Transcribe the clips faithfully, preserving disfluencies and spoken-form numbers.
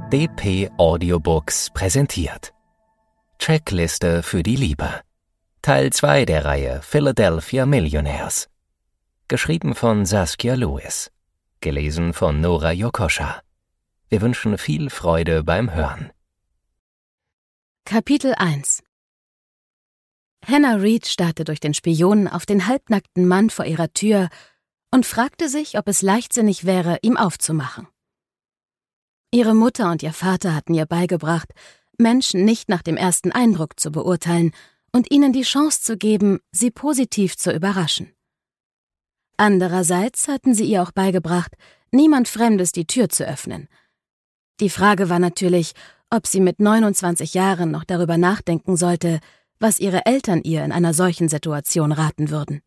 D P Audiobooks präsentiert Checkliste für die Liebe. Teil zwei der Reihe Philadelphia Millionaires. Geschrieben von Saskia Lewis. Gelesen von Nora Jokoscha. Wir wünschen viel Freude beim Hören. Kapitel eins. Hannah Reed starrte durch den Spion auf den halbnackten Mann vor ihrer Tür und fragte sich, ob es leichtsinnig wäre, ihm aufzumachen. Ihre Mutter und ihr Vater hatten ihr beigebracht, Menschen nicht nach dem ersten Eindruck zu beurteilen und ihnen die Chance zu geben, sie positiv zu überraschen. Andererseits hatten sie ihr auch beigebracht, niemand Fremdes die Tür zu öffnen. Die Frage war natürlich, ob sie mit neunundzwanzig Jahren noch darüber nachdenken sollte, was ihre Eltern ihr in einer solchen Situation raten würden.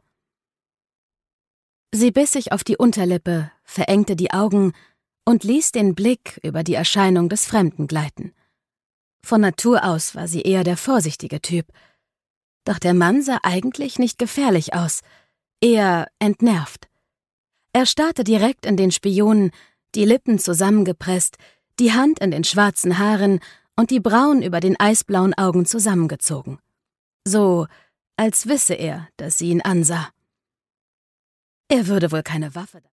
Sie biss sich auf die Unterlippe, verengte die Augen und ließ den Blick über die Erscheinung des Fremden gleiten. Von Natur aus war sie eher der vorsichtige Typ. Doch der Mann sah eigentlich nicht gefährlich aus, eher entnervt. Er starrte direkt in den Spion, die Lippen zusammengepresst, die Hand in den schwarzen Haaren und die Brauen über den eisblauen Augen zusammengezogen. So, als wisse er, dass sie ihn ansah. Er würde wohl keine Waffe